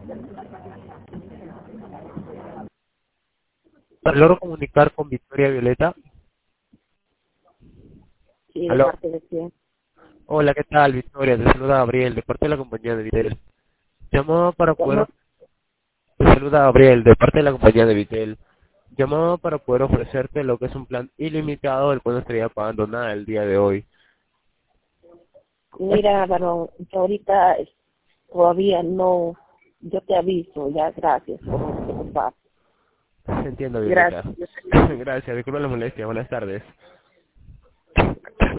¿Logro comunicar con Victoria Violeta? Sí, de ¿Aló? parte de quién. Hola, ¿qué tal, Victoria? Te saluda Gabriel, de parte de la compañía de Vitel. Llamaba para ¿Cómo? poder... Te saluda Gabriel, de parte de la compañía de Vitel. Llamaba para poder ofrecerte lo que es un plan ilimitado, el cual no estaría pagando nada el día de hoy. Mira, varón, yo ahorita todavía no, yo te aviso, ya, gracias por preocupar. Entiendo, Violeta. Gracias. Gracias, disculpa la molestia. Buenas tardes.